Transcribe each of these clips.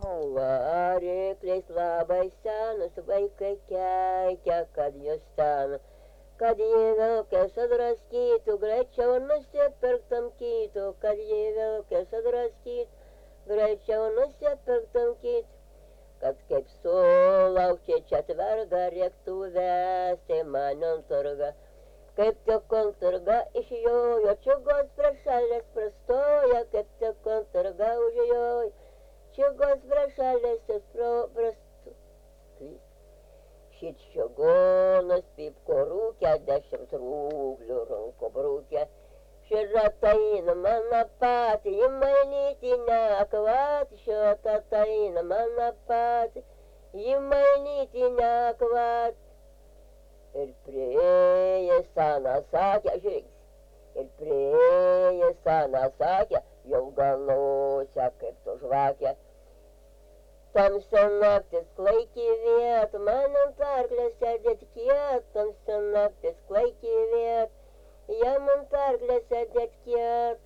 Variklis labai senas, vaikai keikia, kad jūs ten, kad jį vilkės sudraskytų, greičiau nusipirktam kytų, kad jį vilkės sudraskytų, greičiau nusipirktam kytų, kad kaip sulaukė četvergą reiktų vesti manion turgą. Kaip tik konturga išjojo, čiugos prie šalės prastoja, kaip tik konturga užjojo, čiugos prie šalės prastoja. Šit čiugonas pipko rūkė, 10 rublių ranko brūkė. Šitą mano patį, įmainyti neakvat, šitą mano patį, įmainyti neakvat. Ir priėjęs seną sakė, žiūrėk, ir priėjęs seną sakė, ilga nosė kaip tu žvakė. Tamsia naktis klaiki viet, man ant arklio sėdėt kiet, tamsia naktis klaiki viet, jam ant arklio sėdėt kiet.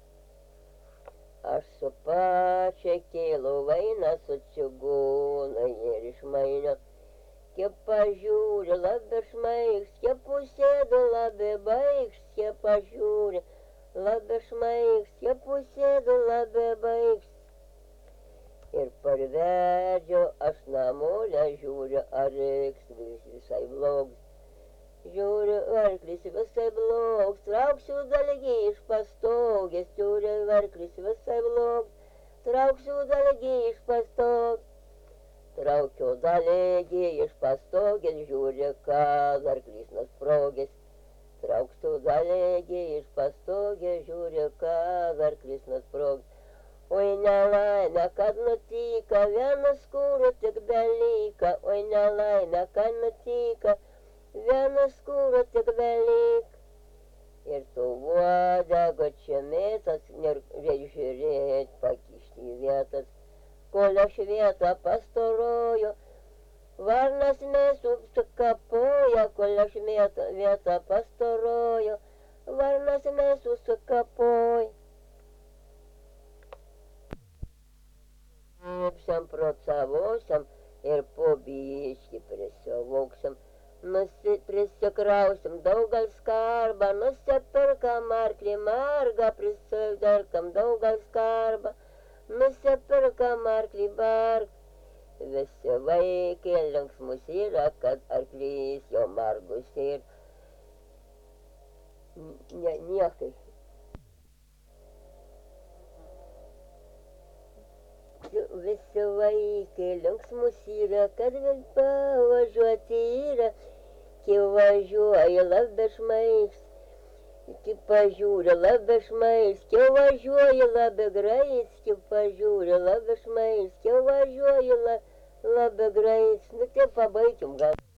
Aš su pačia kėliau vainą su čiugūnai ir išmainiau. Kiek pažiūri, labai šmaigs, kiek pusėdu labai baigs, kiek pažiūri, labai šmaigs, kiek pusėdu labai baigs. Ir parvedžiau aš namolę, žiūriu, arklis visai blogs. Žiūriu, arklis visai blogs, trauksiu dalgį iš pastogės, žiūriu, arklis visai blogs, trauksiu dalgį iš pastogės. Traukiu dalgį iš pastogės, žiūri, kad arklys nusprogęs. Trauksiu dalgį iš pastogės, žiūri, kad arklys nusprogęs. Oi nelaimė, kad nutyka, vienas skūrų tik belyka. Oi nelaimė, kad nutyka, vienas skūrų tik belyka. Ir tu uodego čia mėtas, nereik žiūrėt, pakišti į vietas. Kol aš vietą pastoroju, varnas nesusikapoja, kol aš vietą pastoroju, varnas nesusikapoja. Apsiam procavosiam ir po biškį prisivoksim, prisikrausim daugal skarbą, nusipirkam arklį margą, prisiderkam daugal skarbą. Nusipirkam arklį bark, visi vaikai linksmus yra, kad arklys jo margus ir niekai. Visi vaikai linksmus yra, kad vėl pavažiuoti yra, kai važiuoja labai šmaigs. Kai pažiūri labai šmaigs, kai važiuoji labai greit, kai pažiūri labai šmaigs, kai važiuoji labai greit. Nu tai pabaikim gal.